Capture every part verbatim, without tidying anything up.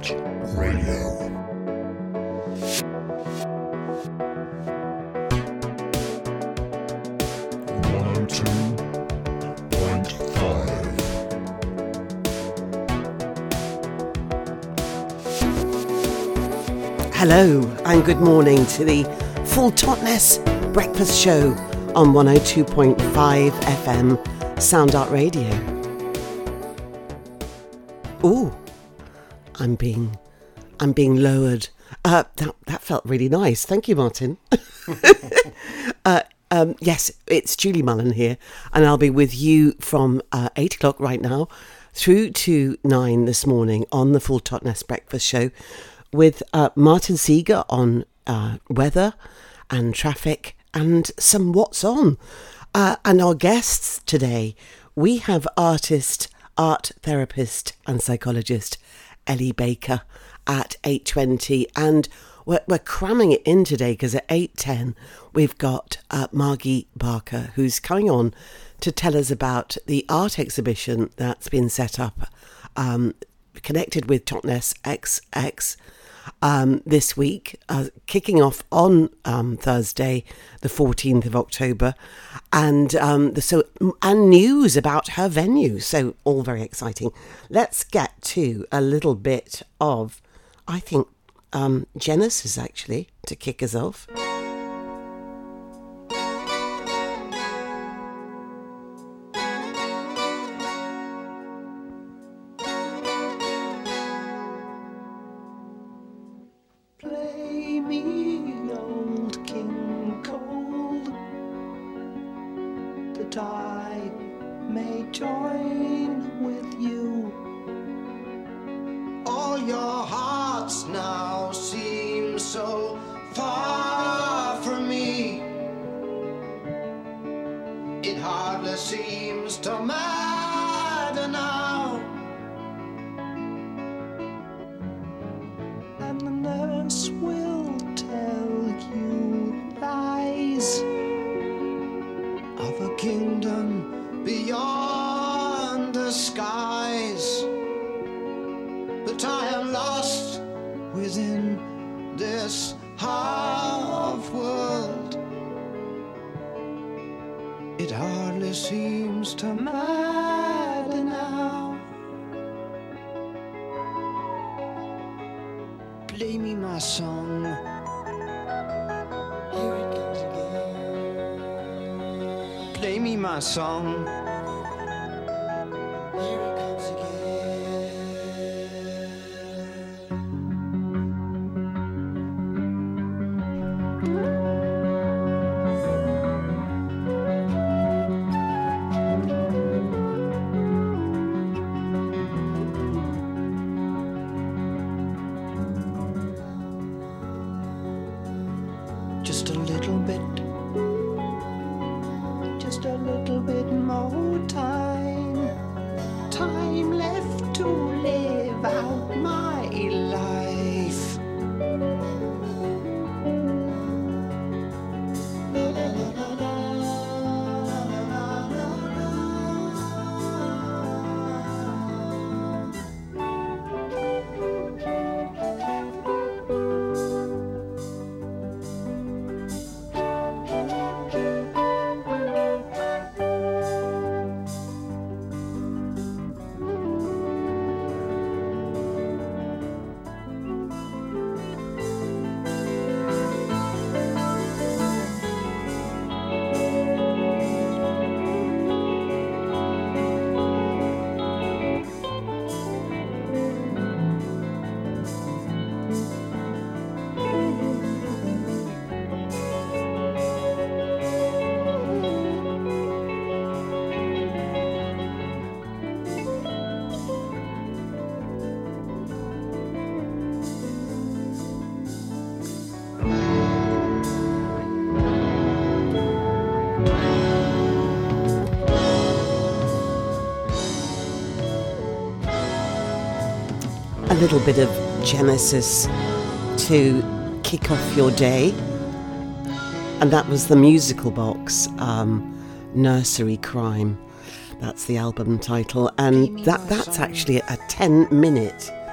Dot Radio. one oh two point five. Hello and good morning to the Full Totness Breakfast Show on one oh two point five F M Sound Art Radio. Ooh, I'm being, I'm being lowered. Uh, that that felt really nice. Thank you, Martin. uh, um, yes, it's Julie Mullen here, and I'll be with you from uh, eight o'clock right now through to nine this morning on the Full Totness Breakfast Show with uh, Martin Seeger on uh, weather and traffic and some what's on. Uh, and our guests today, we have artist, art therapist and psychologist Ellie Baker at eight twenty, and we're, we're cramming it in today because at eight ten we've got uh, Margie Barker, who's coming on to tell us about the art exhibition that's been set up um, connected with Totness X X um, this week, uh, kicking off on um, Thursday, the fourteenth of October, and um, the so and news about her venue. So all very exciting. Let's get to a little bit of, I think, um, Genesis actually to kick us off. Song. Just a little bit. Just a little bit more time, time left to live out my life. A little bit of Genesis to kick off your day, and that was the Musical Box, um, Nursery Crime. That's the album title, and that that's actually a ten minute piece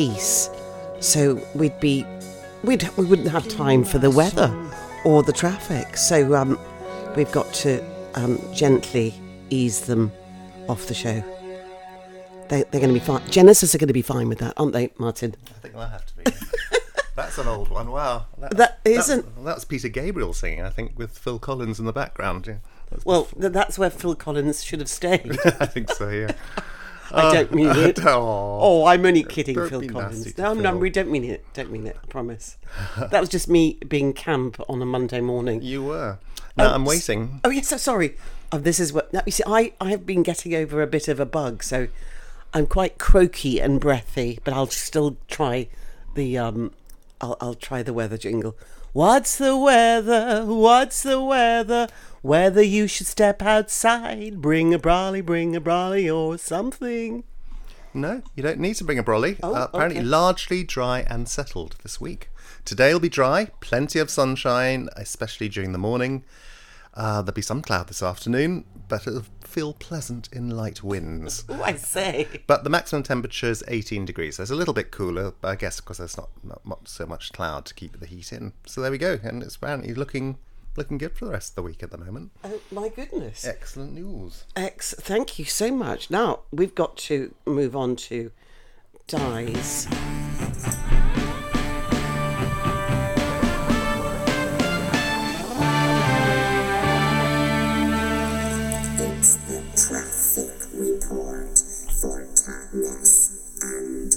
peace. So we'd be, we'd we wouldn't have time for the weather or the traffic. So um, we've got to um, gently ease them off the show. They, they're going to be fine. Genesis are going to be fine with that, aren't they, Martin? I think they'll have to be. That's an old one. Wow. That, That isn't- That, that was Peter Gabriel singing, I think, with Phil Collins in the background. Yeah, that's Well, th- that's where Phil Collins should have stayed. I think so, yeah. I don't mean it. Oh, Oh, I'm only kidding, Don't Phil be Collins. nasty to No, no, Phil. we don't mean it. Don't mean it. I promise. That was just me being camp on a Monday morning. You were. No, Oh, I'm s- waiting. Oh yes, so sorry. Oh, this is what. Now, you see, I I have been getting over a bit of a bug, so I'm quite croaky and breathy. But I'll still try the um. I'll I'll try the weather jingle. What's the weather? What's the weather? Whether you should step outside, bring a brolly, bring a brolly, or something. No, you don't need to bring a brolly. Oh, uh, apparently okay. largely dry and settled this week. Today will be dry, plenty of sunshine, especially during the morning. Uh, there'll be some cloud this afternoon, but it'll feel pleasant in light winds. Oh, I say. But the maximum temperature is eighteen degrees. So it's a little bit cooler, I guess, because there's not, not, not so much cloud to keep the heat in. So there we go. And it's apparently looking looking good for the rest of the week at the moment. Oh my goodness. Excellent news. X, thank you so much. Now we've got to move on to Dies. It's the traffic report for Totnes and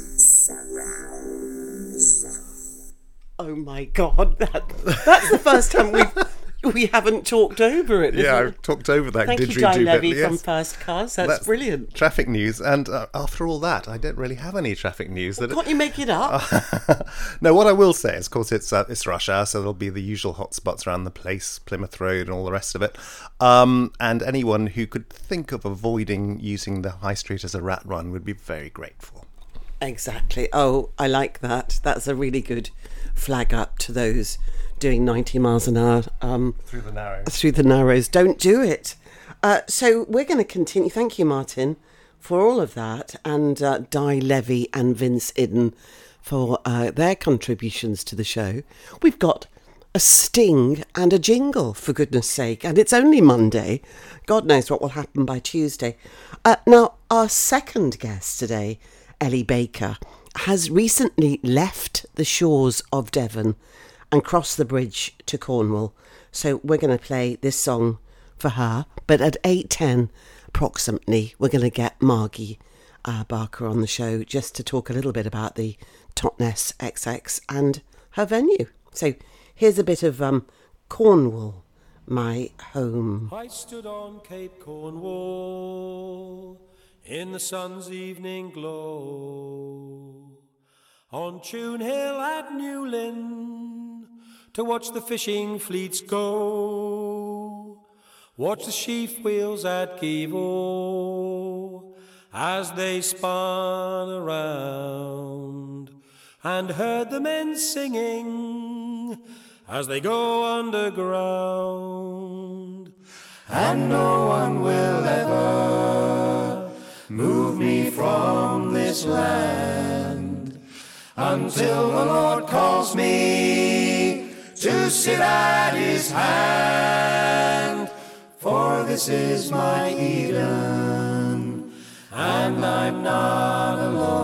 surrounds. Oh my God, that that's the first time we've we haven't talked over it. Yeah, isn't I've talked over that Thank you, didgeridoo Di bit, Levy yes. from First Cars. That's, That's brilliant. Traffic news, and uh, after all that, I don't really have any traffic news. That Can't you make it up? No, what I will say is, of course, it's uh, it's rush hour, so there'll be the usual hot spots around the place, Plymouth Road, and all the rest of it. Um, and anyone who could think of avoiding using the high street as a rat run would be very grateful. Exactly. Oh, I like that. That's a really good flag up to those doing ninety miles an hour um, Through the narrows. through the narrows. Don't do it. Uh, so we're going to continue. Thank you, Martin, for all of that, and uh, Di Levy and Vince Idden for uh, their contributions to the show. We've got a sting and a jingle, for goodness sake, and it's only Monday. God knows what will happen by Tuesday. Uh, now, our second guest today, Ellie Baker, has recently left the shores of Devon and crossed the bridge to Cornwall. So we're going to play this song for her. But at eight ten approximately, we're going to get Margie uh, Barker on the show just to talk a little bit about the Totnes X X and her venue. So here's a bit of um, Cornwall, my home. I stood on Cape Cornwall in the sun's evening glow, on Tune Hill at Newlyn to watch the fishing fleets go, watch the sheaf wheels at Gievo as they spun around, and heard the men singing as they go underground. And no one will ever move me from this land until the Lord calls me to sit at his hand. For this is my Eden, and I'm not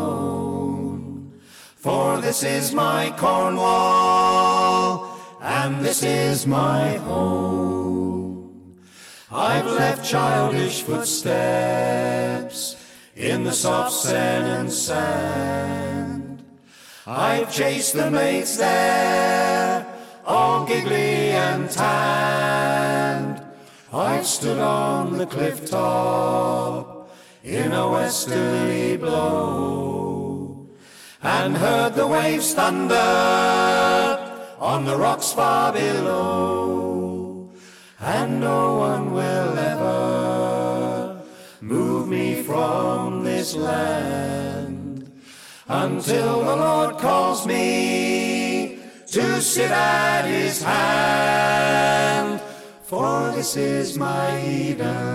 alone. For this is my Cornwall, and this is my home. I've left childish footsteps in the soft sand and sand. I've chased the mates there, all giggly and tanned. I've stood on the cliff top in a westerly blow, and heard the waves thunder on the rocks far below. And no one will ever move me from this land until the Lord calls me to sit at his hand. For this is my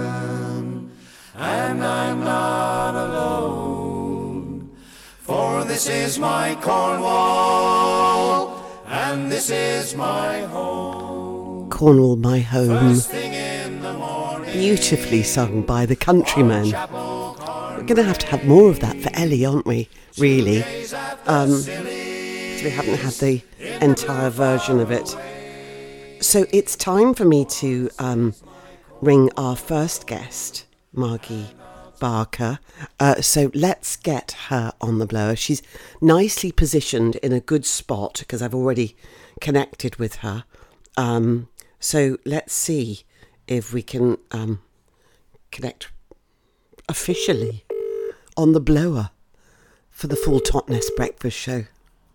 Eden, and I'm not alone. For this this is my Cornwall, and this is my home. Cornwall, my home. First thing in the morning, Beautifully sung by the Countrymen. We're going to have to have more of that for Ellie, aren't we? Really. Um, so we haven't had the entire version of it. So it's time for me to um, ring our first guest, Margie Barker. Uh, so let's get her on the blower. She's nicely positioned in a good spot because I've already connected with her. Um, so let's see if we can um, connect officially on the blower for the full Totnes Breakfast Show.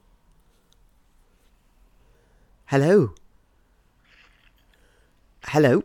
Hello. Hello.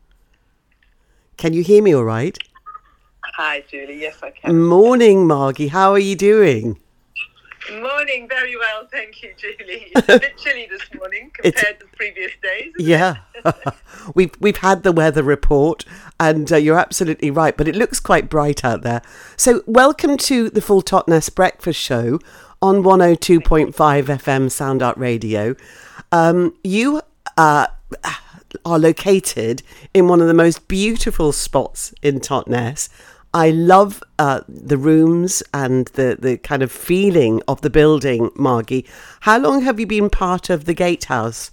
Can you hear me all right? Hi, Julie. Yes, I can. Morning, Margie. How are you doing? Morning. Very well, thank you, Julie. It's a bit chilly this morning compared It's- to previous days. isn't Yeah. we've we've had the weather report, and uh, you're absolutely right, but it looks quite bright out there. So welcome to the Full Totnes Breakfast Show on one oh two point five F M Sound Art Radio. Um, you uh, are located in one of the most beautiful spots in Totnes. I love uh, the rooms and the, the kind of feeling of the building, Margie. How long have you been part of the Gatehouse?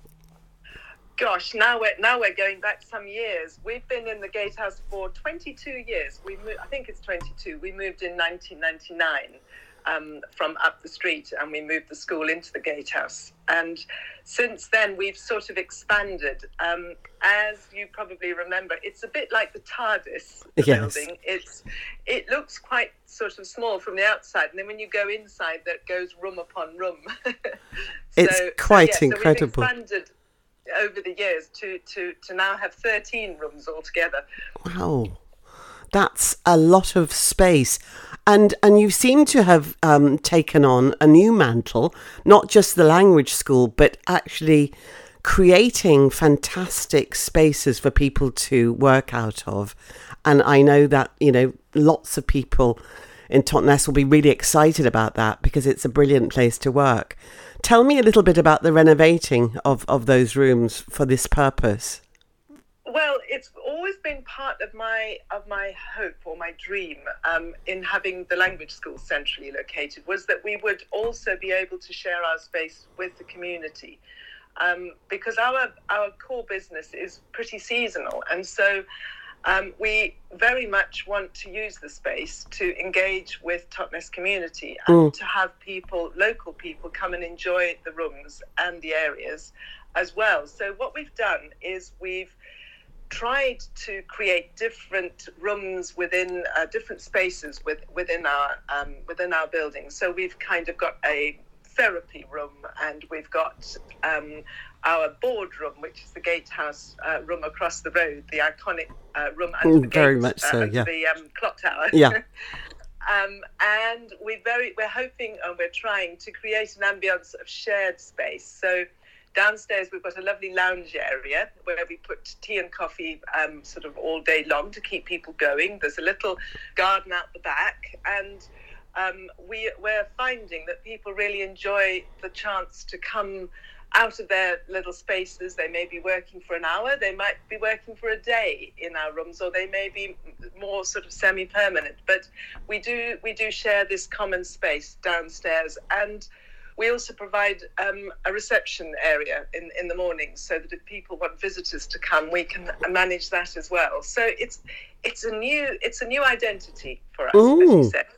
Gosh, now we're now we're going back some years. We've been in the Gatehouse for twenty-two years. We mo- I think it's twenty-two. We moved in nineteen ninety-nine um, from up the street, and we moved the school into the Gatehouse. And since then, we've sort of expanded. Um, as you probably remember, it's a bit like the TARDIS, the Yes. building. It's it looks quite sort of small from the outside, and then when you go inside, that goes room upon room. so, It's quite so, yeah, incredible. So we've expanded over the years to, to, to now have thirteen rooms altogether. Wow, that's a lot of space. And and you seem to have um, taken on a new mantle, not just the language school, but actually creating fantastic spaces for people to work out of. And I know that, you know, lots of people in Totnes will be really excited about that because it's a brilliant place to work. Tell me a little bit about the renovating of, of those rooms for this purpose. Well, it's always been part of my of my hope or my dream um, in having the language school centrally located was that we would also be able to share our space with the community, um, because our our core business is pretty seasonal, and so um, we very much want to use the space to engage with Totnes community and Mm. to have people, local people, come and enjoy the rooms and the areas as well. So what we've done is we've tried to create different rooms within uh, different spaces with, within our um, within our building. So we've kind of got a therapy room, and we've got um, our boardroom, which is the Gatehouse uh, room across the road, the iconic uh, room under Mm, the very gate, much so, uh, under yeah. the um, clock tower. Yeah. Um, and we very we're hoping and we're trying to create an ambience of shared space. So downstairs we've got a lovely lounge area where we put tea and coffee um, sort of all day long to keep people going. There's a little garden out the back, and um, we, we're finding that people really enjoy the chance to come out of their little spaces. They may be working for an hour, they might be working for a day in our rooms, or they may be more sort of semi-permanent. But we do we do share this common space downstairs, and we also provide um, a reception area in, in the mornings, so that if people want visitors to come, we can manage that as well. So it's it's a new it's a new identity for us, as Ooh. you said.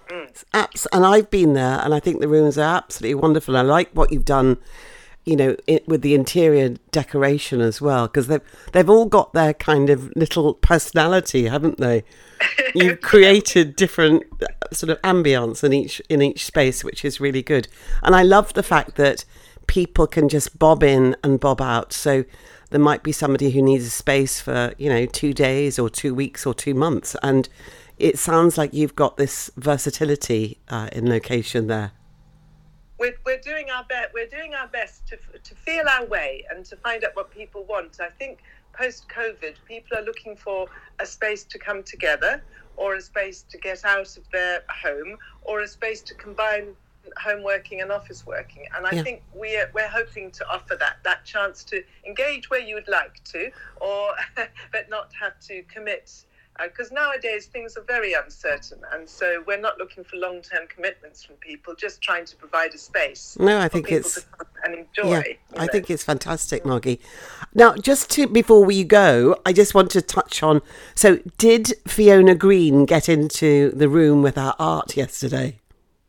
Abs- and I've been there, and I think the rooms are absolutely wonderful. I like what you've done, you know, it, with the interior decoration as well, because they've they've all got their kind of little personality, haven't they? You've created different uh, sort of ambience in each in each space, which is really good. And I love the fact that people can just bob in and bob out. So there might be somebody who needs a space for, you know, two days or two weeks or two months, and it sounds like you've got this versatility uh, in location there. We're, we're doing our best. We're doing our best to to feel our way and to find out what people want. I think post-COVID, people are looking for a space to come together, or a space to get out of their home, or a space to combine home working and office working. And I Yeah. think we're we're hoping to offer that that chance to engage where you would like to, or but not have to commit. Because uh, nowadays things are very uncertain, and so we're not looking for long-term commitments from people, just trying to provide a space. No, I for think people it's- to come and enjoy. Yeah, you I know. think it's fantastic, Margie. Now, just to before we go, I just want to touch on. So, did Fiona Green get into the room with her art yesterday?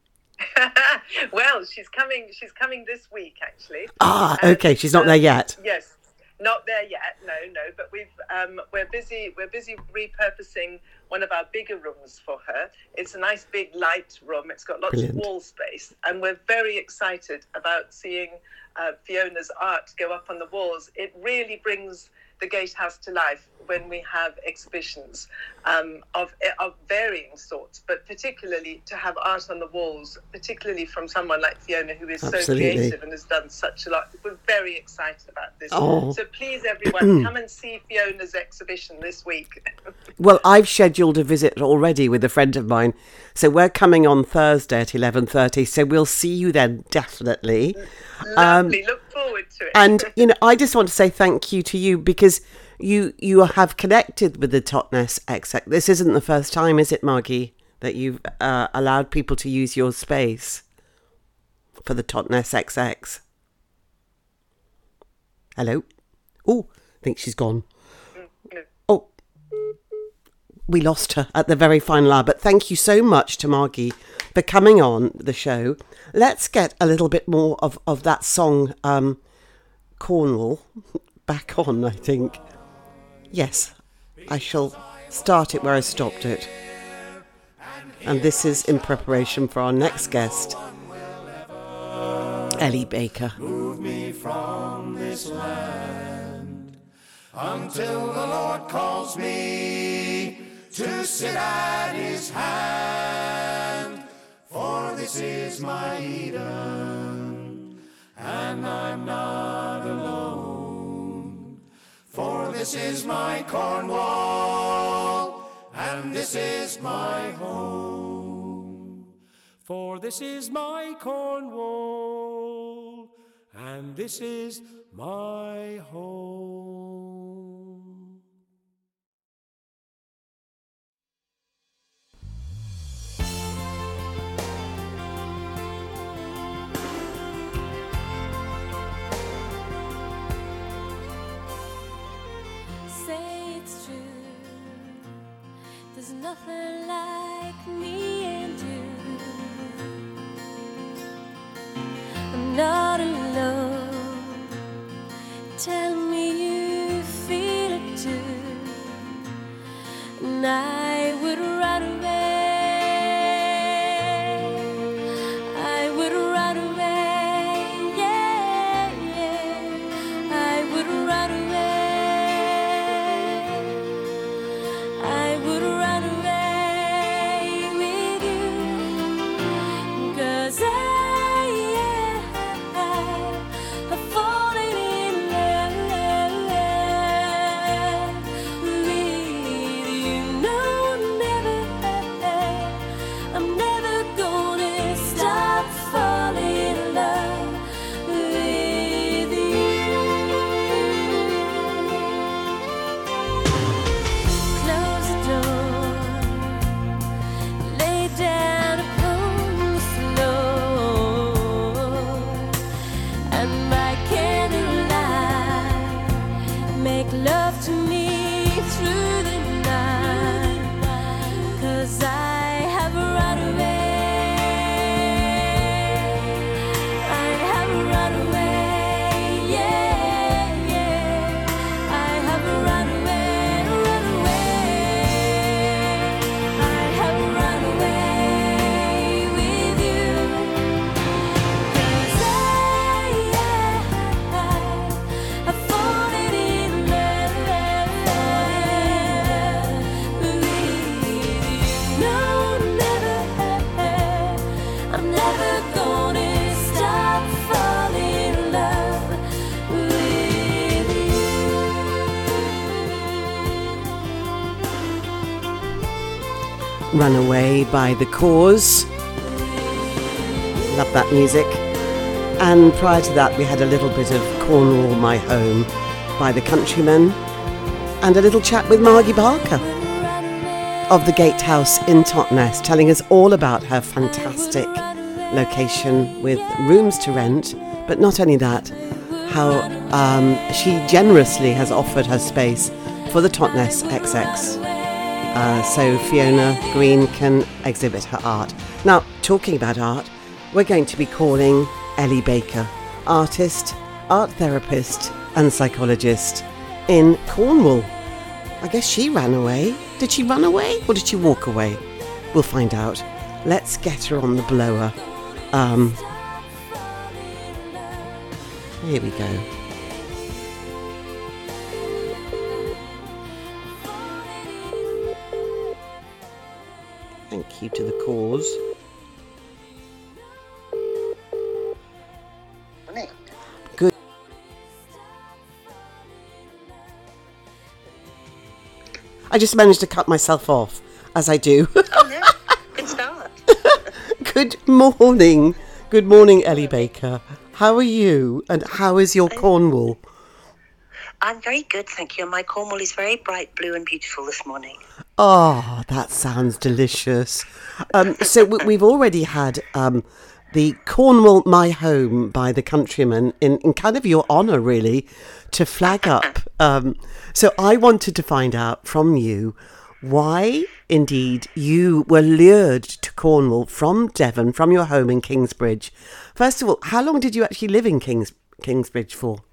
Well, she's coming. She's coming this week, actually. Ah, And, okay, she's not um, there yet. Yes, not there yet. No, no. But we've um, we're busy. We're busy repurposing one of our bigger rooms for her. It's a nice big light room. It's got lots Brilliant. of wall space, and we're very excited about seeing uh, Fiona's art go up on the walls. It really brings the Gatehouse to life when we have exhibitions um, of of varying sorts, but particularly to have art on the walls, particularly from someone like Fiona, who is Absolutely. so creative and has done such a lot. We're very excited about this. Oh. So please, everyone, come and see Fiona's exhibition this week. Well, I've scheduled a visit already with a friend of mine, so we're coming on Thursday at eleven thirty. So we'll see you then, definitely. Lovely. Look forward to it. And you know, I just want to say thank you to you because you you have connected with the Totnes Exec. This isn't the first time, is it, Margie, that you've uh, allowed people to use your space for the Totnes X X? Hello. Oh, I think she's gone. Oh, we lost her at the very final hour. But thank you so much to Margie for coming on the show. Let's get a little bit more of, of that song, um, Cornwall, back on, I think. Yes, I shall start it where I stopped it. And this is in preparation for our next guest, Ellie Baker. Move me from this land until the Lord calls me to sit at his hand. For this is my Eden, and I'm not alone. For this is my Cornwall, and this is my home. For this is my Cornwall, and this is my home. Say it's true. There's nothing like me and you. I'm not alone. Tell me you feel it too. And I would run away. I would run away. Yeah, yeah. I would run away. I would run away with you. 'Cause I, have fallen in love with you. No, never Runaway by The Cause. Love that music. And prior to that, we had a little bit of Cornwall, My Home by The Countrymen, and a little chat with Margie Barker of the Gatehouse in Totnes, telling us all about her fantastic location with rooms to rent, but not only that, how um, she generously has offered her space for the Totnes X X, uh, so Fiona Green can exhibit her art. Now, talking about art, we're going to be calling Ellie Baker, artist, art therapist and psychologist in Cornwall. I guess she ran away. Did she run away or did she walk away? We'll find out. Let's get her on the blower. Um, here we go. Thank you to The Cause. Good. I just managed to cut myself off, as I do. Oh no, good start. Good morning. Good morning, Ellie Baker. How are you? And how is your Cornwall? I'm very good, thank you. And my Cornwall is very bright blue and beautiful this morning. Oh, that sounds delicious. Um, so w- we've already had um, the Cornwall, My Home by The Countrymen in, in kind of your honour, really, to flag up. Um, so I wanted to find out from you why, indeed, you were lured to Cornwall from Devon, from your home in Kingsbridge. First of all, how long did you actually live in Kings Kingsbridge for?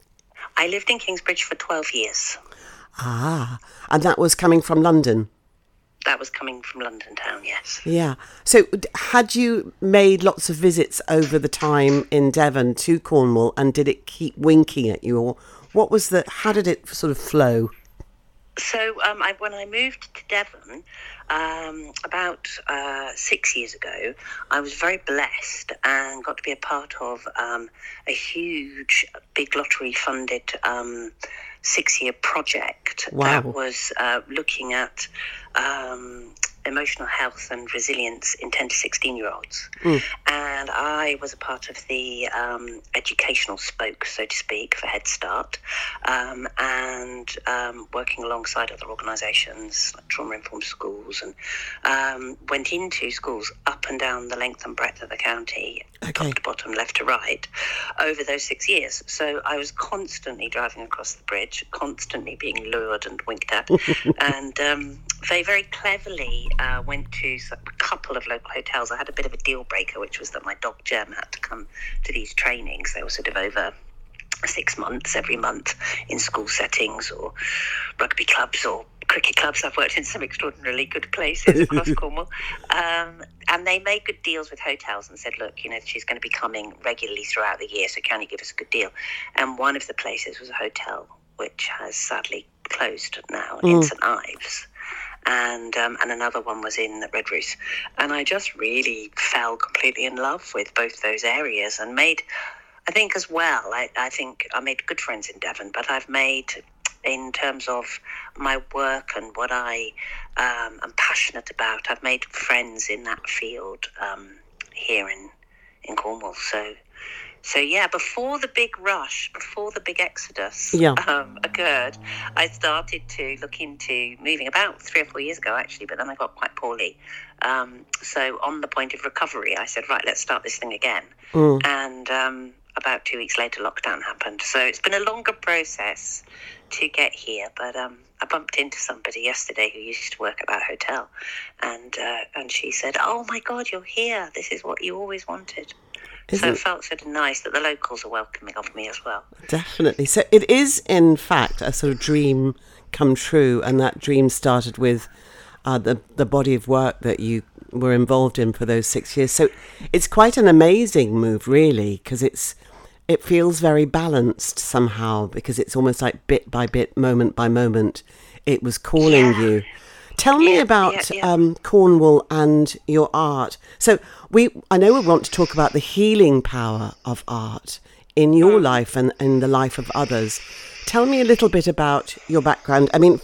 I lived in Kingsbridge for twelve years. Ah, and that was coming from London? That was coming from London town, yes. Yeah. So d- had you made lots of visits over the time in Devon to Cornwall, and did it keep winking at you? Or what was the, how did it sort of flow? So um, I, when I moved to Devon um, about uh, six years ago, I was very blessed and got to be a part of um, a huge, big lottery-funded um, six-year project Wow. that was uh, looking at um, emotional health and resilience in ten to sixteen-year-olds. Mm. And I was a part of the um, educational spoke, so to speak, for Head Start, um, and um, working alongside other organisations like trauma-informed schools, and um, went into schools up and down the length and breadth of the county, Okay. top to bottom, left to right, over those six years. So I was constantly driving across the bridge, constantly being lured and winked at, and um, they very cleverly uh, went to a couple of local hotels. I had a bit of a deal breaker, which was that my dog Gem had to come to these trainings. They were sort of over six months, every month, in school settings or rugby clubs or cricket clubs. I've worked in some extraordinarily good places across Cornwall. Um, and they made good deals with hotels and said, look, you know, she's going to be coming regularly throughout the year, so can you give us a good deal? And one of the places was a hotel, which has sadly closed now mm. in St Ives. And um, and another one was in Redruth. And I just really fell completely in love with both those areas and made, I think as well, I, I think I made good friends in Devon, but I've made, in terms of my work and what I um, am passionate about, I've made friends in that field um, here in, in Cornwall. So, so yeah, before the big rush, before the big exodus yeah. um, occurred, I started to look into moving about three or four years ago, actually, but then I got quite poorly. Um, so on the point of recovery, I said, right, let's start this thing again. Mm. And um, about two weeks later, lockdown happened. So it's been a longer process to get here, but um, I bumped into somebody yesterday who used to work at that hotel, and uh, and she said, oh my God, you're here. This is what you always wanted. Isn't so it felt sort of nice that the locals are welcoming of me as well. Definitely. So it is, in fact, a sort of dream come true, and that dream started with uh, the, the body of work that you were involved in for those six years. So it's quite an amazing move, really, because it's it feels very balanced somehow, because it's almost like bit by bit, moment by moment, it was calling yeah. you. Tell me yeah, about yeah, yeah. Um, Cornwall and your art. So we, I know we want to talk about the healing power of art in your mm. life and in the life of others. Tell me a little bit about your background. I mean,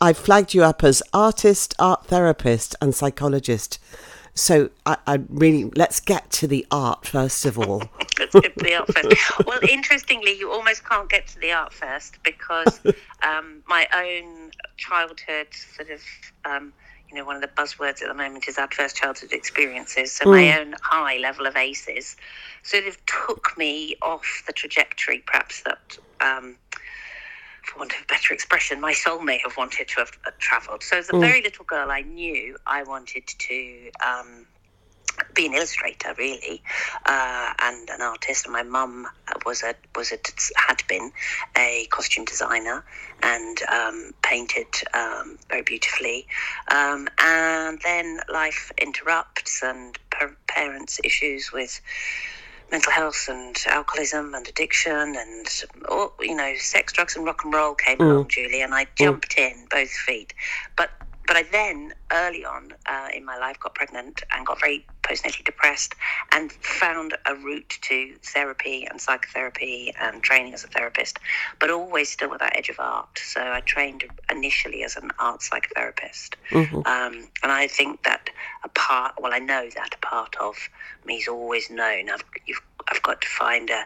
I flagged you up as artist, art therapist, and psychologist. So I, I really let's get to the art first of all. Let's get to the art first. Well, interestingly, you almost can't get to the art first because um, my own childhood sort of, um, you know, one of the buzzwords at the moment is adverse childhood experiences. So mm. my own high level of A C Es sort of took me off the trajectory, perhaps that. Um, for want of a better expression, my soul may have wanted to have uh, travelled. So as a mm. very little girl, I knew I wanted to um, be an illustrator, really, uh, and an artist. And my mum was a was a had been a costume designer and um, painted um, very beautifully. Um, and then life interrupts, and per- parents' issues with mental health and alcoholism and addiction and, all, you know, sex, drugs and rock and roll came mm. along, Julie, and I jumped mm. in both feet. But but I then, early on uh, in my life, got pregnant and got very postnatally depressed and found a route to therapy and psychotherapy and training as a therapist, but always still with that edge of art. So I trained initially as an art psychotherapist. Mm-hmm. Um, and I think that a part, well, I know that a part of me's always known I've, you've, I've got to find a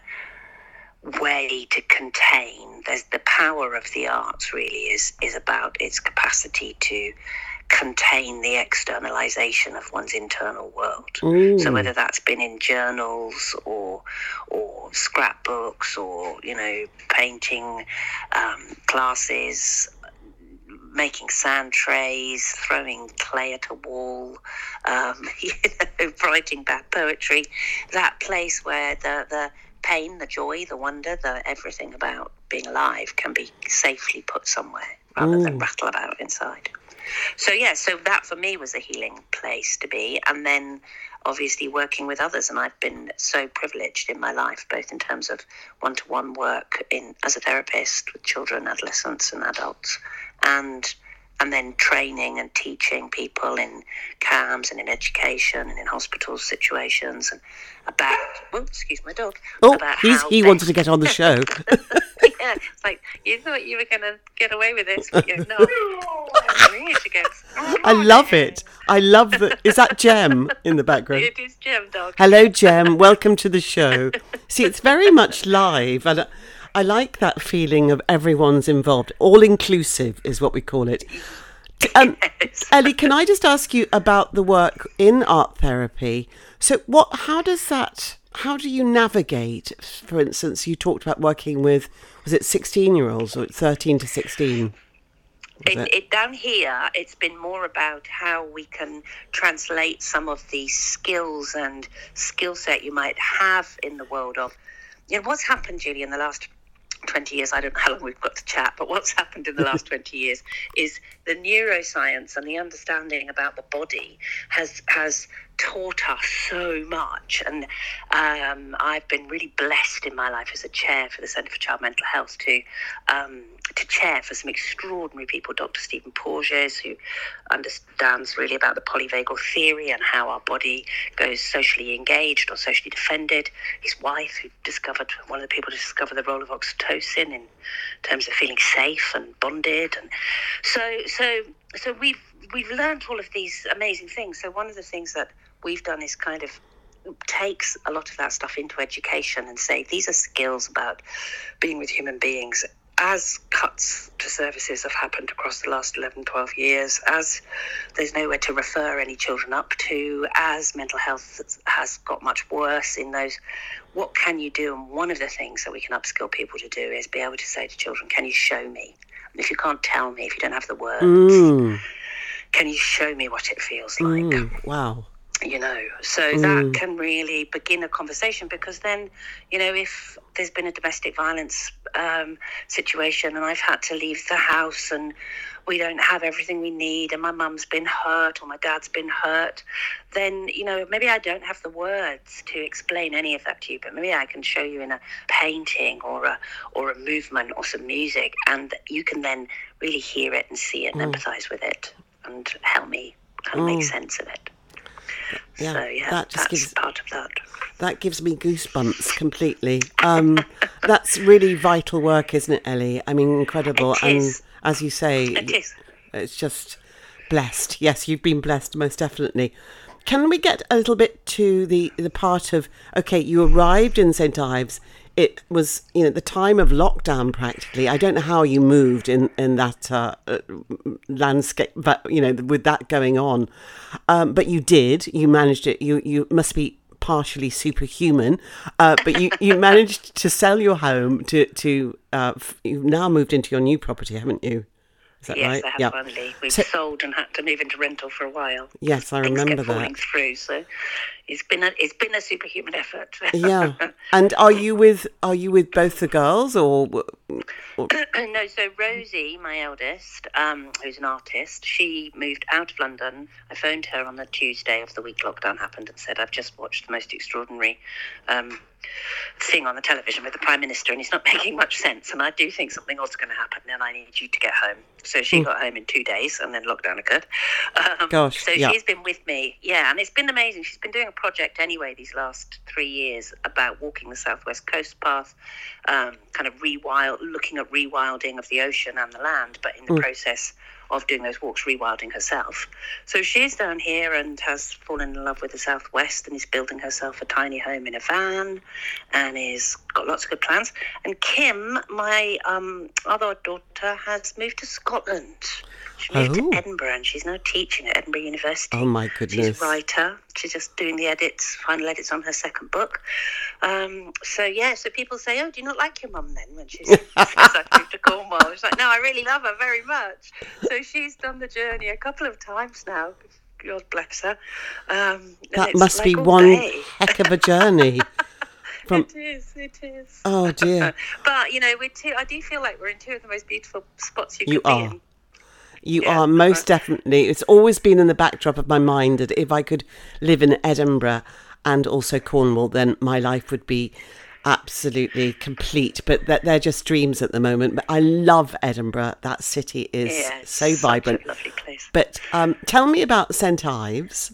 way to contain. There's the power of the arts really is is about its capacity to contain the externalization of one's internal world. Mm. So whether that's been in journals or or scrapbooks or, you know, painting um, classes, making sand trays, throwing clay at a wall, um, you know, writing bad poetry, that place where the the pain, the joy, the wonder, the everything about being alive can be safely put somewhere rather mm. than rattle about inside. So yeah, so that for me was a healing place to be. And then obviously working with others, and I've been so privileged in my life, both in terms of one-to-one work in as a therapist with children, adolescents and adults, and and then training and teaching people in CAMS and in education and in hospital situations and about, oh, excuse my dog. Oh, about he's, how he they... wanted to get on the show. Yeah, it's like, you thought you were going to get away with this, but you're not. Here she goes. Oh, I love it. I love that. Is that Jem in the background? It is Jem, dog. Hello, Jem. Welcome to the show. See, it's very much live, and I like that feeling of everyone's involved. All-inclusive is what we call it. Um, Yes. Ellie, can I just ask you about the work in art therapy? So what, how does that, how do you navigate, for instance, you talked about working with, was it sixteen-year-olds or thirteen to sixteen? It, it? it down here, it's been more about how we can translate some of the skills and skill set you might have in the world of, you know, what's happened, Julie, in the last twenty years, I don't know how long we've got to chat, but what's happened in the last twenty years is the neuroscience and the understanding about the body has has taught us so much. And um, I've been really blessed in my life as a chair for the Centre for Child Mental Health to um, to chair for some extraordinary people, Doctor Stephen Porges, who understands really about the polyvagal theory and how our body goes socially engaged or socially defended. His wife, who discovered, one of the people to discover the role of oxytocin in terms of feeling safe and bonded. And so, so, so we've we've learned all of these amazing things. So one of the things that we've done is kind of takes a lot of that stuff into education and say these are skills about being with human beings. As cuts to services have happened across the last eleven, twelve years, as there's nowhere to refer any children up to, as mental health has got much worse in those, what can you do? And one of the things that we can upskill people to do is be able to say to children, can you show me? And if you can't tell me, if you don't have the words, mm. can you show me what it feels like? Mm, wow. You know, so Mm. that can really begin a conversation, because then, you know, if there's been a domestic violence um, situation and I've had to leave the house and we don't have everything we need and my mum's been hurt or my dad's been hurt, then, you know, maybe I don't have the words to explain any of that to you, but maybe I can show you in a painting or a or a movement or some music, and you can then really hear it and see it and Mm. empathise with it and help me kind of Mm. make sense of it. Yeah, so yeah, that just that's gives part of that. that gives me goosebumps completely. Um, that's really vital work, isn't it, Ellie? I mean, incredible. It and is. as you say, It is. It's just blessed. Yes, you've been blessed, most definitely. Can we get a little bit to the, the part of, okay, you arrived in Saint Ives. It was, you know, the time of lockdown practically. I don't know how you moved in, in that uh, uh, landscape, but, you know, with that going on. Um, but you did. You managed it. You, you must be partially superhuman, uh, but you, you managed to sell your home to, to uh, f- you've now moved into your new property, haven't you? Is that yes, right? I have Yeah. finally. We've So- sold and had to move into rental for a while. Yes, I Things remember kept falling that. through, so it's been a it's been a superhuman effort. Yeah. And are you with are you with both the girls or, or No, so Rosie, my eldest, um, who's an artist, she moved out of London. I phoned her on the Tuesday of the week lockdown happened and said, I've just watched the most extraordinary um, thing on the television with the Prime Minister and it's not making much sense and I do think something else is going to happen and I need you to get home. So she got home in two days and then lockdown occurred. Um, Gosh, so yeah. she's been with me, yeah, and it's been amazing. She's been doing a project anyway these last three years about walking the Southwest Coast Path, um, kind of rewild, looking at rewilding of the ocean and the land, but in the process of doing those walks, rewilding herself. So she's down here and has fallen in love with the Southwest and is building herself a tiny home in a van and is got lots of good plans. And Kim, my um, other daughter, has moved to Scotland. She moved Oh. to Edinburgh and she's now teaching at Edinburgh University. Oh my She's goodness. a writer. She's just doing the edits, final edits on her second book. Um, so, yeah, so people say, oh, do you not like your mum then when she's since I've moved to Cornwall? It's like, no, I really love her very much. So she's done the journey a couple of times now. God bless her. Um, and That it's must like be all one day. heck of a journey. From It is, it is. Oh dear. But, you know, we're two, I do feel like we're in two of the most beautiful spots you, You could are. be in. You Yeah. are most definitely. It's always been in the backdrop of my mind that if I could live in Edinburgh and also Cornwall, then my life would be absolutely complete. But that they're just dreams at the moment. But I love Edinburgh. That city is Yeah, it's so such vibrant. a lovely place. But um, tell me about Saint Ives.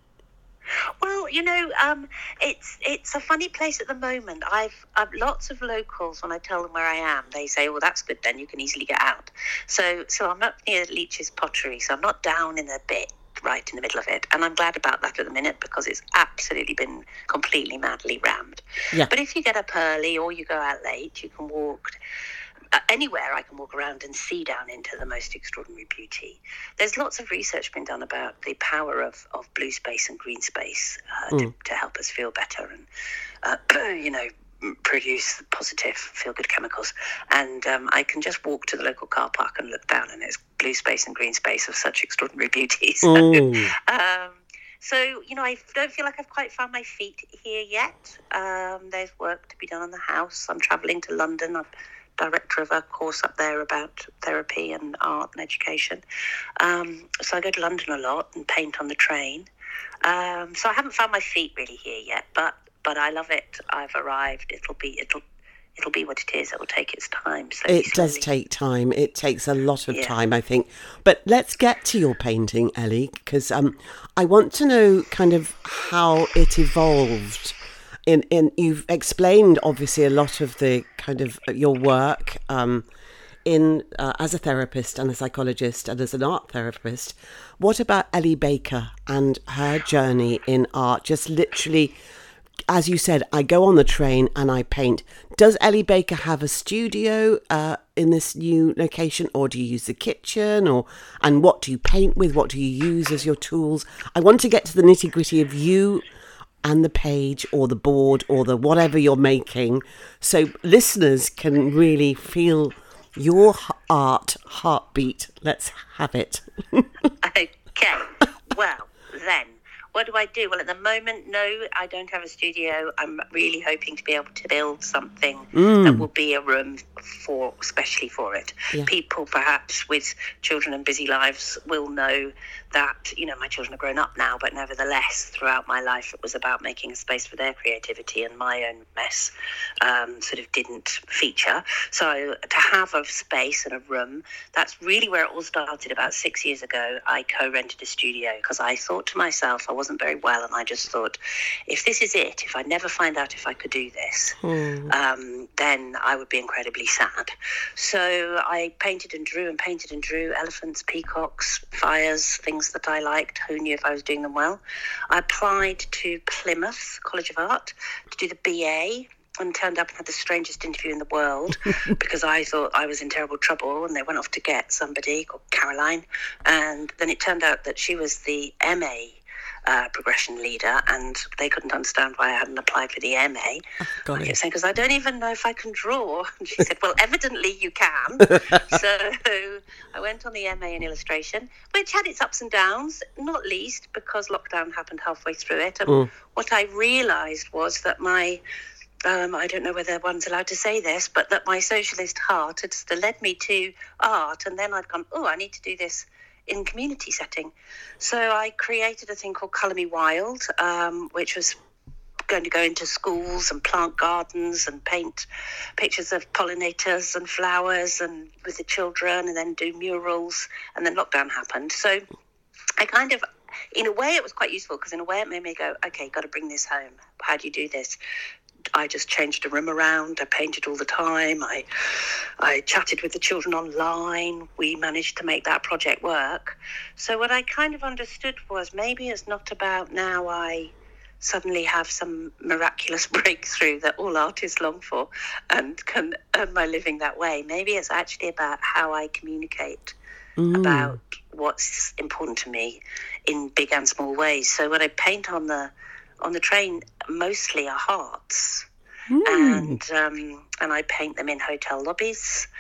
Well, you know, um, it's it's a funny place at the moment. I've, I've lots of locals when I tell them where I am. They say, "Well, that's good. Then you can easily get out." So, so I'm up near Leach's Pottery, so I'm not down in the bit right in the middle of it, and I'm glad about that at the minute because it's absolutely been completely madly rammed. Yeah. But if you get up early or you go out late, you can walk. Uh, anywhere I can walk around and see down into the most extraordinary beauty. There's lots of research been done about the power of, of blue space and green space uh, to, to help us feel better and, uh, you know, produce positive feel-good chemicals. And um, I can just walk to the local car park and look down and it's blue space and green space of such extraordinary beauty. So, um, So, you know, I don't feel like I've quite found my feet here yet. Um, there's work to be done on the house. I'm travelling to London. I'm director of a course up there about therapy and art and education. Um, so I go to London a lot and paint on the train. Um, so I haven't found my feet really here yet, but but I love it. I've arrived. It'll be it'll it'll be what it is. It will take its time. slowly, It does slowly. take time. It takes a lot of Yeah. time, I think. But let's get to your painting, Ellie, because um, I want to know kind of how it evolved. In, in you've explained obviously a lot of the kind of your work um, in uh, as a therapist and a psychologist and as an art therapist. What about Ellie Baker and her journey in art? Just literally, as you said, I go on the train and I paint. Does Ellie Baker have a studio uh, in this new location, or do you use the kitchen? Or and what do you paint with? What do you use as your tools? I want to get to the nitty gritty of you and the page or the board or the whatever you're making, so listeners can really feel your h- art heartbeat. Let's have it. Okay, well, then, what do I do? Well, at the moment, no, I don't have a studio. I'm really hoping to be able to build something that will be a room for, especially for it. Yeah. People, perhaps, with children and busy lives will know that, you know, my children are grown up now, but nevertheless, throughout my life, it was about making a space for their creativity, and my own mess um, sort of didn't feature. So to have a space and a room, that's really where it all started. About six years ago, I co-rented a studio because I thought to myself, I wasn't very well, and I just thought, if this is it, if I never find out if I could do this, um, then I would be incredibly sad. So I painted and drew and painted and drew elephants, peacocks, fires, things that I liked. Who knew if I was doing them well? I applied to Plymouth College of Art to do the B A, and turned up and had the strangest interview in the world because I thought I was in terrible trouble, and they went off to get somebody called Caroline, and then it turned out that she was the M A uh, progression leader, and they couldn't understand why I hadn't applied for the M A. Oh, got I it. kept saying, because I don't even know if I can draw. And she said, well, evidently you can. So I went on the M A in illustration, which had its ups and downs, not least because lockdown happened halfway through it. And Mm. what I realised was that my Um, I don't know whether one's allowed to say this, but that my socialist heart had still led me to art, and then I'd gone, oh, I need to do this in community setting. So I created a thing called Colour Me Wild, um, which was going to go into schools and plant gardens and paint pictures of pollinators and flowers and with the children, and then do murals, and then lockdown happened. So I kind of, in a way it was quite useful, because in a way it made me go, okay, got to bring this home. How do you do this? I just changed a room around. I painted all the time. I I chatted with the children online. We managed to make that project work. So what I kind of understood was, maybe it's not about now I suddenly have some miraculous breakthrough that all artists long for and can earn my living that way. Maybe it's actually about how I communicate Mm. about what's important to me in big and small ways. So when I paint on the on the train, mostly are hearts, Mm. and um, and I paint them in hotel lobbies,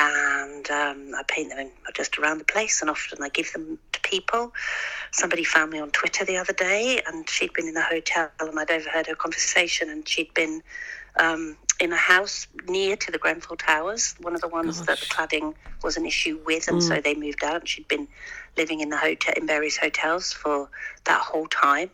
and um, I paint them in, just around the place, and often I give them to people. Somebody found me on Twitter the other day, and she'd been in a hotel, and I'd overheard her conversation, and she'd been um, in a house near to the Grenfell Towers, one of the ones Gosh. that the cladding was an issue with, and Mm. so they moved out, and she'd been living in the hotel, in various hotels for that whole time.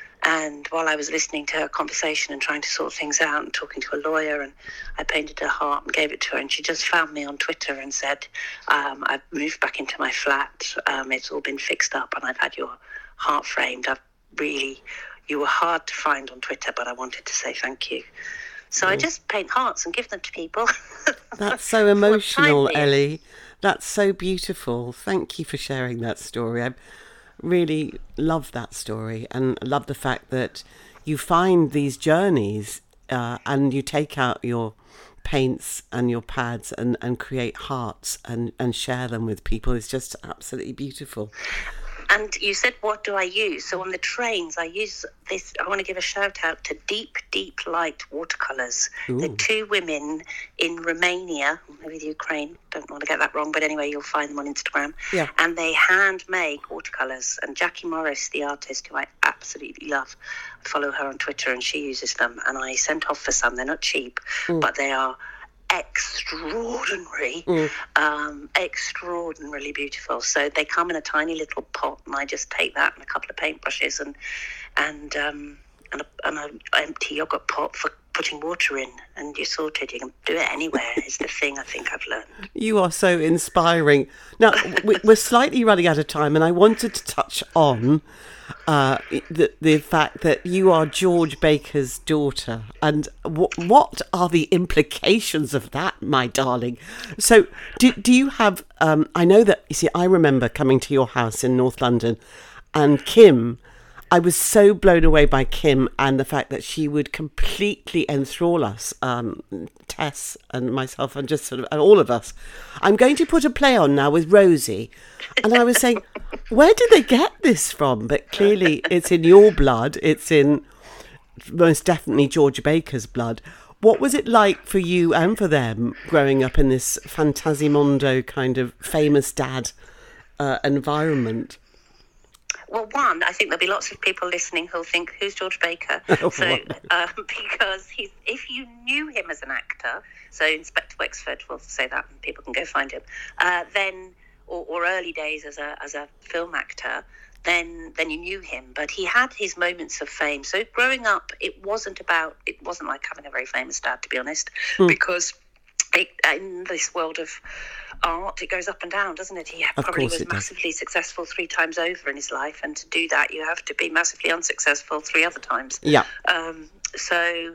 And while I was listening to her conversation and trying to sort things out and talking to a lawyer, and I painted her heart and gave it to her, and she just found me on Twitter and said, um, I've moved back into my flat, um, it's all been fixed up, and I've had your heart framed. I've really, you were hard to find on Twitter, but I wanted to say thank you. So I just paint hearts and give them to people. That's so What emotional, time it is. Ellie. That's so beautiful. Thank you for sharing that story. I really love that story, and love the fact that you find these journeys uh, and you take out your paints and your pads and, and create hearts and, and share them with people. It's just absolutely beautiful. And you said, what do I use? So on the trains, I use this. I want to give a shout out to Deep, Deep Light watercolours. They're Ooh. two women in Romania, maybe the Ukraine, don't want to get that wrong, but anyway, you'll find them on Instagram. Yeah. And they hand make watercolours. And Jackie Morris, the artist who I absolutely love, I follow her on Twitter, and she uses them. And I sent off for some. They're not cheap, but they are extraordinary, Mm. um, extraordinarily beautiful. So they come in a tiny little pot, and I just take that and a couple of paintbrushes and and um, and, a, and an empty yogurt pot for putting water in, and you're sorted. You can do it anywhere. Is the thing I think I've learned. You are so inspiring. Now, we- we're slightly running out of time, and I wanted to touch on uh, the, the fact that you are George Baker's daughter. And w- what are the implications of that, my darling? So, do, do you have... Um, I know that, you see, I remember coming to your house in North London, and Kim... I was so blown away by Kim and the fact that she would completely enthrall us, um, Tess and myself, and just sort of and all of us. I'm going to put a play on now with Rosie. And I was saying, where did they get this from? But clearly it's in your blood. It's in most definitely George Baker's blood. What was it like for you and for them growing up in this Fantasimondo kind of famous dad uh, environment? Well, one, I think there'll be lots of people listening who'll think, who's George Baker? Oh, so, what? um, because he's, if you knew him as an actor, so Inspector Wexford will say that, and people can go find him, uh, then, or, or early days as a as a film actor, then then you knew him. But he had his moments of fame. So growing up, it wasn't about, it wasn't like having a very famous dad, to be honest, Hmm. because it, in this world of art, it goes up and down, doesn't it? He Of probably course was it does. massively successful three times over in his life, and to do that, you have to be massively unsuccessful three other times. Yeah. Um, so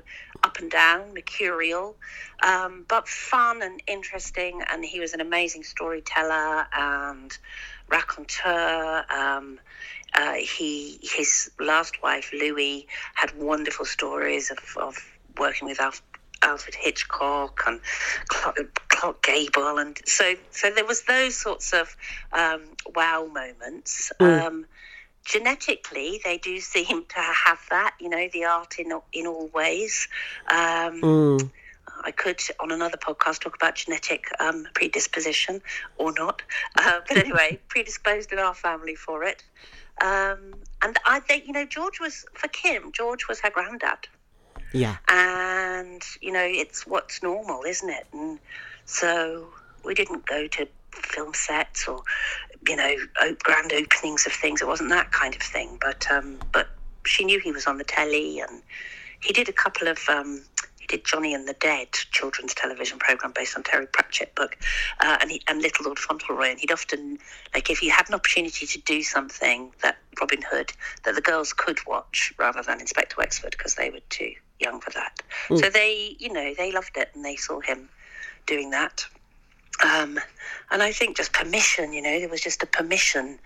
up and down, mercurial, um, but fun and interesting. And he was an amazing storyteller and raconteur. Um, uh, he his last wife, Louis, had wonderful stories of, of working with Alf, Alfred Hitchcock and Clark, Clark Gable, and so so there was those sorts of um, wow moments. Mm. Um, genetically, they do seem to have that, you know, the art in in all ways. Um, Mm. I could, on another podcast, talk about genetic um, predisposition or not. Uh, but anyway, predisposed in our family for it. Um, and I think, you know, George was, for Kim, George was her granddad. Yeah. And, you know, it's what's normal, isn't it? And so we didn't go to film sets or, you know, o- grand openings of things. It wasn't that kind of thing. But um, but she knew he was on the telly, and he did a couple of... Um, he did Johnny and the Dead, children's television programme based on Terry Pratchett book, uh, and, he, and Little Lord Fauntleroy. And he'd often, like, if he had an opportunity to do something that Robin Hood, that the girls could watch rather than Inspector Wexford, because they were too young for that. Mm. So they, you know, they loved it, and they saw him doing that. Um, and I think just permission, you know, there was just a permission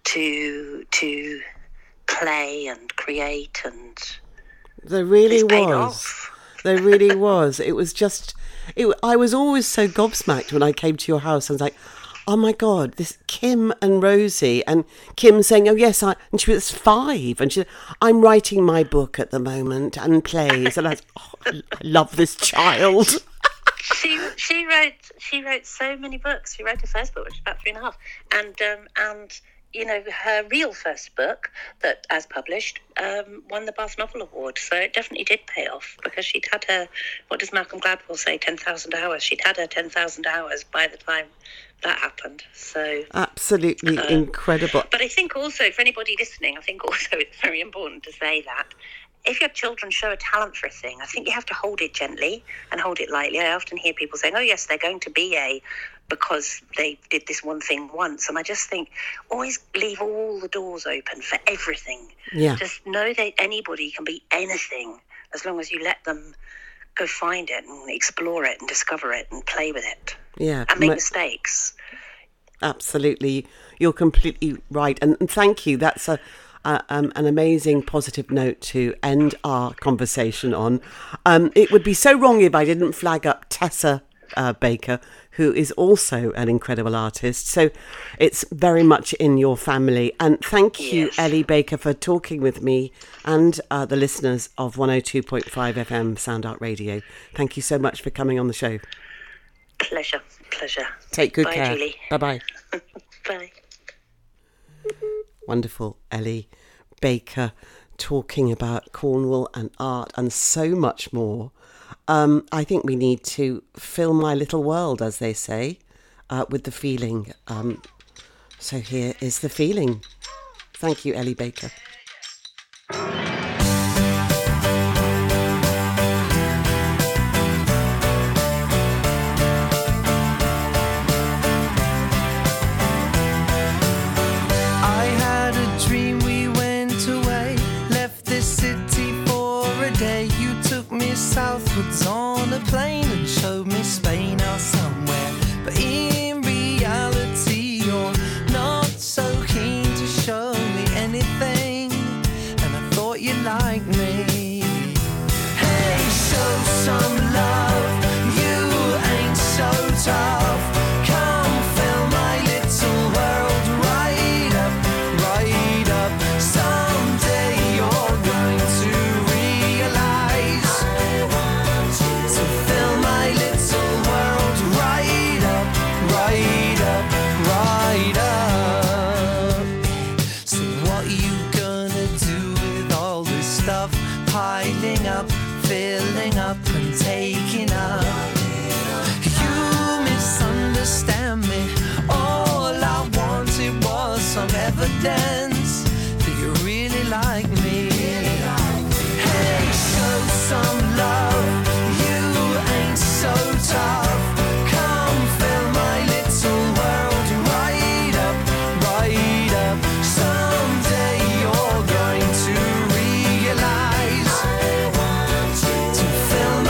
to to play and create, and There really it's paid was. off. There really was. It was just, it, I was always so gobsmacked when I came to your house. I was like, oh my God, this Kim and Rosie, and Kim saying, oh yes, I, and she was five, and she said, I'm writing my book at the moment and plays, and I was, oh, I love this child. She she wrote she wrote so many books. She wrote her first book, which was about three and a half, and um, and you know, her real first book that, as published, um, won the Bath Novel Award. So it definitely did pay off, because she'd had her, what does Malcolm Gladwell say, ten thousand hours. She'd had her ten thousand hours by the time that happened. So Absolutely uh, incredible. But I think also, for anybody listening, I think also it's very important to say that if your children show a talent for a thing, I think you have to hold it gently and hold it lightly. I often hear people saying, oh yes, they're going to B A because they did this one thing once. And I just think, always leave all the doors open for everything. Yeah. Just know that anybody can be anything as long as you let them go find it and explore it and discover it and play with it Yeah. and make mo- mistakes. Absolutely. You're completely right. And, and thank you. That's a, uh, um, an amazing positive note to end our conversation on. Um, it would be so wrong if I didn't flag up Tessa uh, Baker, who is also an incredible artist. So it's very much in your family. And thank you, Yes. Ellie Baker, for talking with me and uh, the listeners of one oh two point five F M Sound Art Radio. Thank you so much for coming on the show. Pleasure, pleasure. Take good Bye, care. Julie. Bye-bye. Bye. Wonderful Ellie Baker talking about Cornwall and art and so much more. Um, I think we need to fill my little world, as they say, uh, with the feeling. Um, so here is the feeling. Thank you, Ellie Baker. I had a dream, we went away, left the city for a day. You took me southwards on a plane and showed me Spain or somewhere. But in reality, you're not so keen to show me anything, and I thought you liked me. Hey, show some love, you ain't so tough. Come fill my little world right up, right up. Someday you're going to realize to fill my little world right up, right up, right up. So what you gonna do with all this stuff piling up, filling up and taking up? You misunderstand me. All I wanted was some evidence that you really like me. Hey, show some love, you ain't so tough. Come fill my little world right up, right up. Someday you're going to realize to fill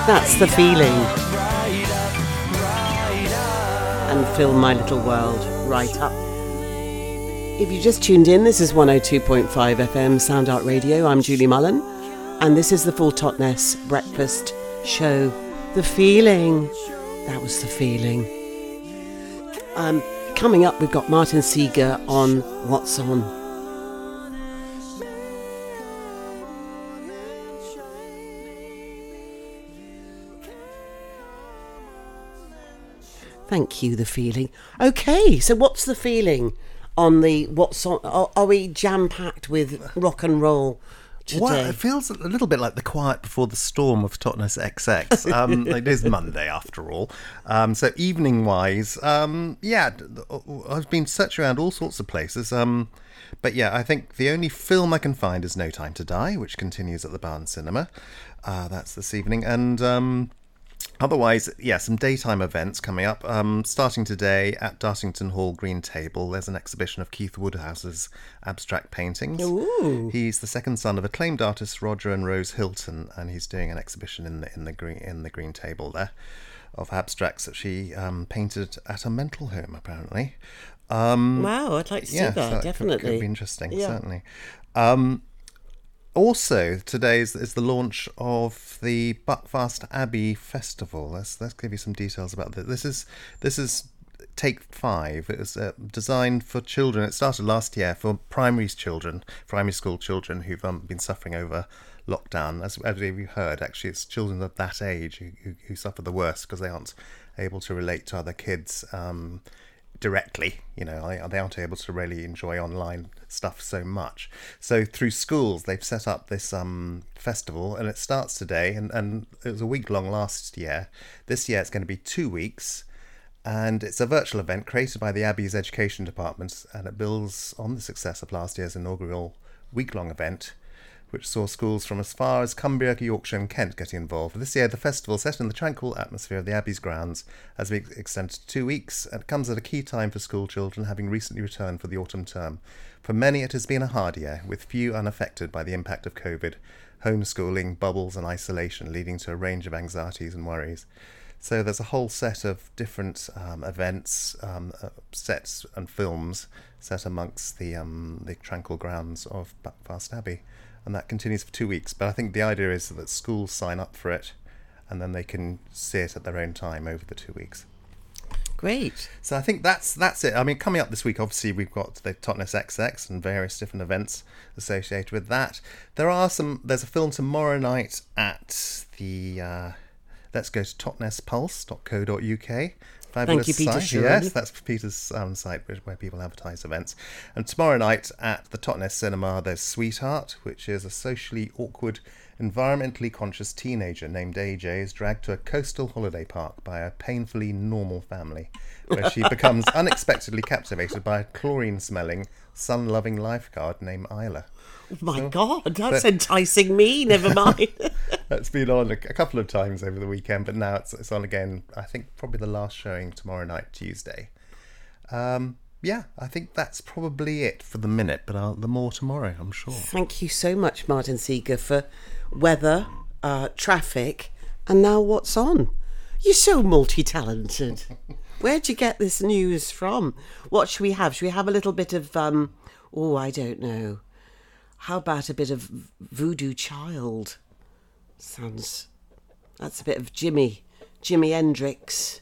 That's the feeling. And fill my little world right up. If you just tuned in, this is one oh two point five F M Sound Art Radio. I'm Julie Mullen, and this is the Full Totnes Breakfast Show. The feeling. That was the feeling. Um, coming up, we've got Martin Seeger on What's On. Thank you, the feeling. Okay, so what's the feeling on the what's on? Are, are we jam-packed with rock and roll today? Well, it feels a little bit like the quiet before the storm of Totnes X X. Um, it is Monday after all. Um, so evening-wise, um, yeah, I've been searching around all sorts of places. Um, but yeah, I think the only film I can find is No Time to Die, which continues at the Barn Cinema. Uh, that's this evening. And... Um, Otherwise, yeah, some daytime events coming up. Um, starting today at Dartington Hall Green Table, there's an exhibition of Keith Woodhouse's abstract paintings. Ooh. He's the second son of acclaimed artists Roger and Rose Hilton, and he's doing an exhibition in the in the green in the Green Table there of abstracts that she um, painted at a mental home, apparently. Um, wow, I'd like to see yeah, that. so Definitely, could, could be interesting. Yeah. Certainly. Um, Also, today is, is the launch of the Buckfast Abbey Festival. Let's let's give you some details about this. This is this is Take Five. It was uh, designed for children. It started last year for primary children, primary school children who've um, been suffering over lockdown. As, as we've heard, actually, it's children of that age who, who, who suffer the worst because they aren't able to relate to other kids um, directly. You know, they aren't able to really enjoy online stuff so much. So through schools, they've set up this um, festival, and it starts today, and, and it was a week long last year. This year it's going to be two weeks, and it's a virtual event created by the Abbey's Education Department, and it builds on the success of last year's inaugural week-long event, which saw schools from as far as Cumbria, Yorkshire and Kent getting involved. This year, the festival, set in the tranquil atmosphere of the Abbey's grounds, has been extended to two weeks, and it comes at a key time for school children, having recently returned for the autumn term. For many, it has been a hard year, with few unaffected by the impact of COVID, homeschooling, bubbles and isolation, leading to a range of anxieties and worries. So there's a whole set of different um, events, um, uh, sets and films set amongst the um, the tranquil grounds of Buckfast Abbey. And that continues for two weeks. But I think the idea is that schools sign up for it, and then they can see it at their own time over the two weeks. Great. So I think that's that's it. I mean, coming up this week, obviously, we've got the Totnes X X and various different events associated with that. There are some. There's a film tomorrow night at the. Uh, let's go to totnes pulse dot co dot uk. Fabulous Thank you, Peter site. Sherwin. Yes, that's Peter's um, site where people advertise events. And tomorrow night at the Totnes Cinema, there's Sweetheart, which is a socially awkward, environmentally conscious teenager named A J is dragged to a coastal holiday park by a painfully normal family, where she becomes unexpectedly captivated by a chlorine-smelling, sun-loving lifeguard named Isla. Oh my So- God, that's so- enticing me. Never mind. That's been on a, a couple of times over the weekend, but now it's it's on again. I think probably the last showing tomorrow night, Tuesday. Um, yeah, I think that's probably it for the minute, but I'll, the more tomorrow, I'm sure. Thank you so much, Martin Seeger, for weather, uh, traffic, and now what's on. You're so multi-talented. Where'd you get this news from? What should we have? Should we have a little bit of, um, oh, I don't know. How about a bit of Voodoo Child? Sounds, that's a bit of Jimmy, Jimi Hendrix.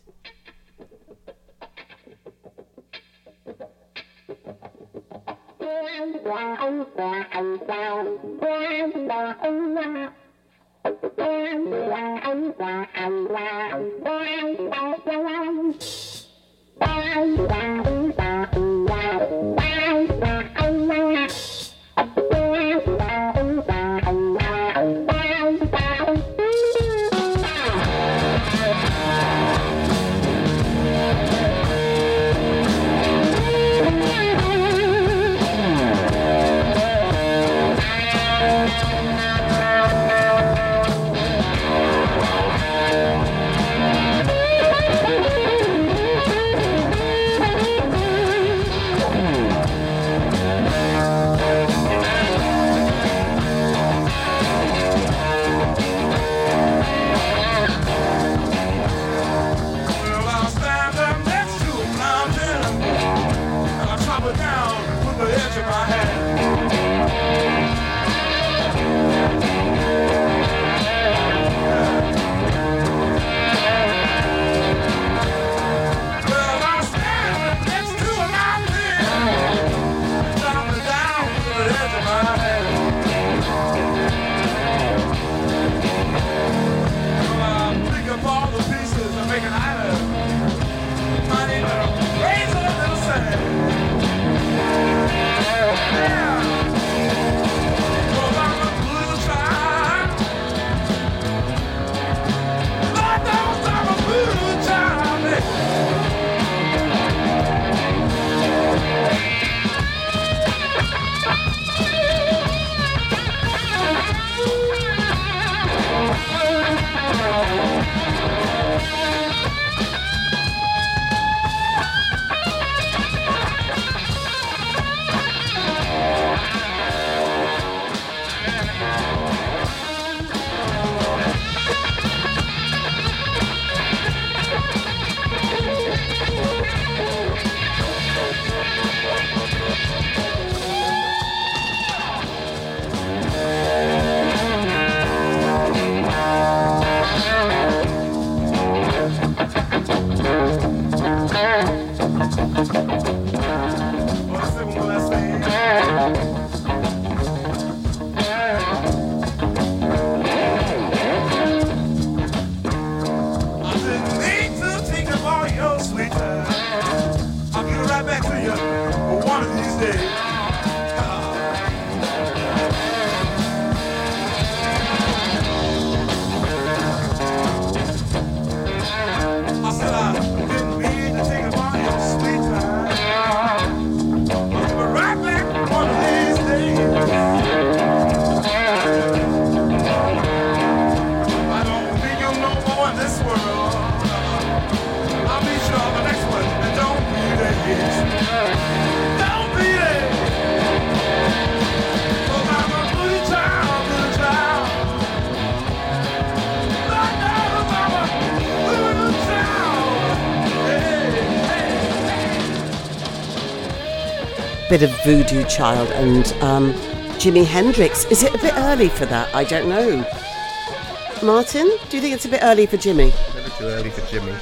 bit of Voodoo Child and um, Jimi Hendrix. Is it a bit early for that? I don't know. Martin, do you think it's a bit early for Jimmy? Never too early for Jimmy.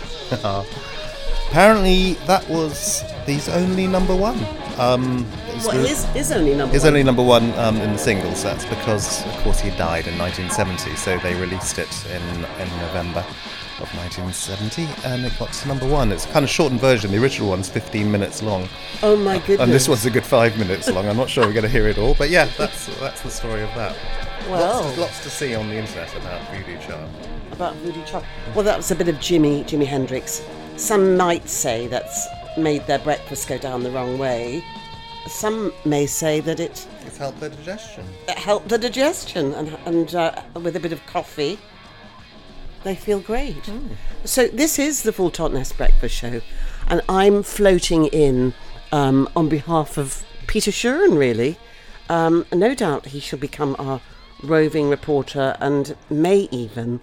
Apparently, that was his only number one. Um, What is is only number His one? only number one um, in the singles. That's because, of course, he died in nineteen seventy, so they released it in in November of nineteen seventy, and it got to number one. It's a kind of shortened version. The original one's fifteen minutes long. Oh my goodness! And this one's a good five minutes long. I'm not sure we're going to hear it all, but yeah, that's that's the story of that. Well, lots, lots to see on the internet about Voodoo Child. About Voodoo Child. Well, that was a bit of Jimmy Jimi Hendrix. Some might say that's made their breakfast go down the wrong way. Some may say that it It's helped their digestion. it helped the digestion, and and uh, with a bit of coffee, they feel great. Mm. So this is the Full Totnes Breakfast Show, and I'm floating in um, on behalf of Peter Shuren, really. Um, no doubt he shall become our roving reporter and may even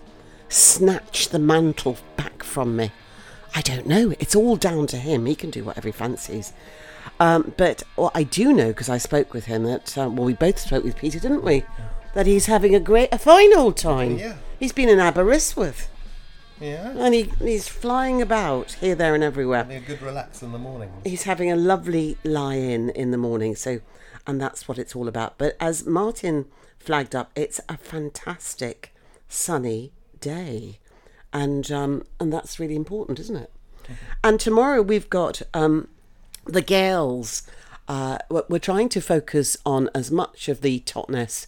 snatch the mantle back from me. I don't know. It's all down to him. He can do whatever he fancies. Um, but what I do know, because I spoke with him, that um, well, we both spoke with Peter, didn't we? That he's having a great, a fine old time. Yeah. He's been in Aberystwyth, Yeah. and he, he's flying about here, there, and everywhere. Having a good relax in the morning. He's having a lovely lie-in in the morning. So, and that's what it's all about. But as Martin flagged up, it's a fantastic sunny day, and um, and that's really important, isn't it? And tomorrow we've got um, the Gales. Uh, we're we're trying to focus on as much of the Totnes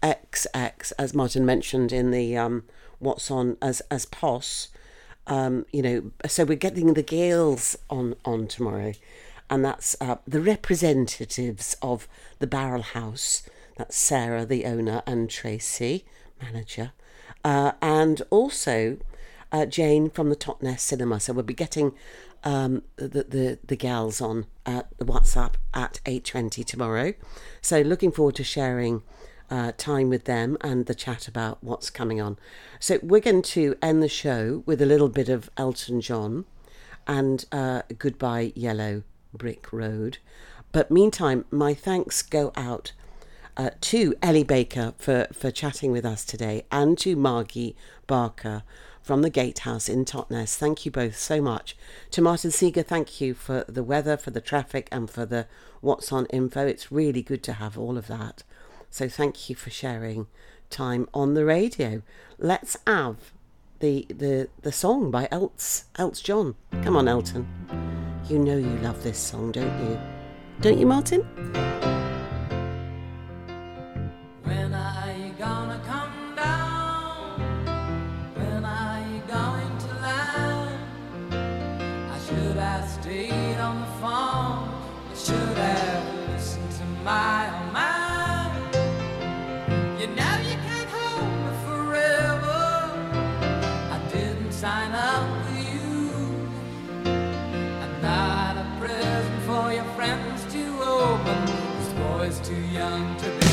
X X as Martin mentioned in the um, What's On as as P O S. Um, you know, so we're getting the Gales on on tomorrow, and that's uh, the representatives of the Barrel House. That's Sarah, the owner, and Tracy, manager, uh, and also uh, Jane from the Totnes Cinema. So we'll be getting um, the, the the gals on uh, the WhatsApp at eight twenty tomorrow. So looking forward to sharing uh, time with them and the chat about what's coming on. So we're going to end the show with a little bit of Elton John and uh, Goodbye Yellow Brick Road. But meantime, my thanks go out Uh, to Ellie Baker for, for chatting with us today, and to Margie Barker from the Gatehouse in Totnes. Thank you both so much. To Martin Seeger, thank you for the weather, for the traffic, and for the What's On info. It's really good to have all of that. So thank you for sharing time on the radio. Let's have the the, the song by Elts, Elts John. Come on, Elton. You know you love this song, don't you? Don't you, Martin? When are you gonna come down? When are you going to land? I should have stayed on the phone. I should have listened to my own mind. You know you can't hold me forever. I didn't sign up with you. I'm not a present for your friends to open. This boy's too young to be